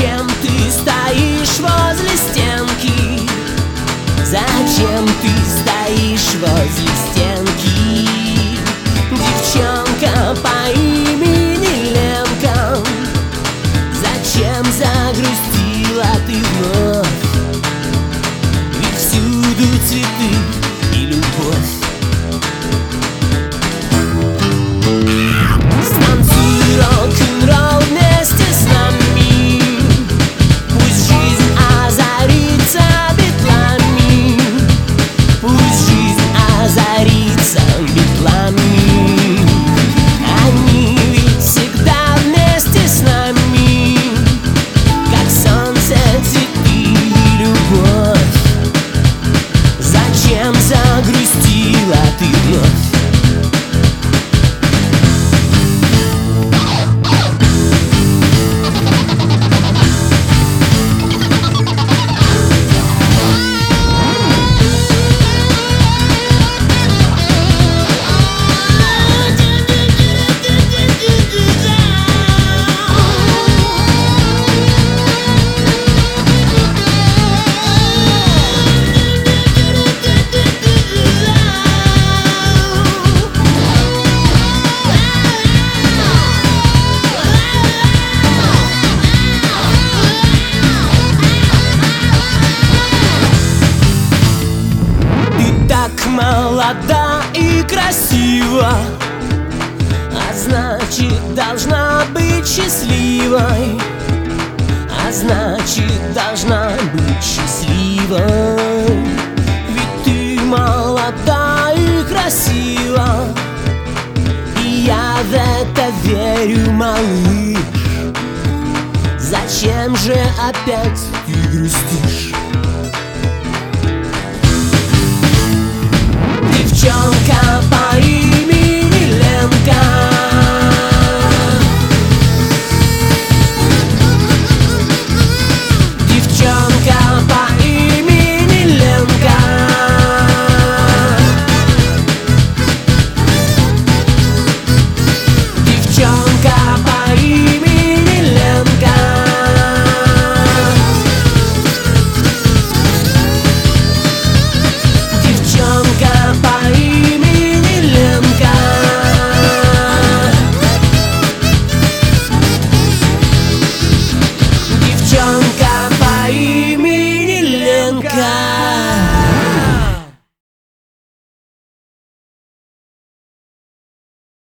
Зачем ты стоишь возле стенки? Зачем ты стоишь возле стенки? Девчонка по имени Ленка, зачем загрустила ты вновь? Ведь всюду цветы и любовь. Станцуй рок-н-ролл вместе с нами, пусть жизнь озарится битлами, пусть жизнь озарится битлами. Они ведь всегда вместе с нами, как солнце, цветы и любовь. Зачем загрустила ты вновь? Молода и красива, а значит, должна быть счастливой, а значит, должна быть счастливой. Ведь ты молода и красива, и я в это верю, малыш. Зачем же опять ты грустишь? Девчонка по имени Ленка,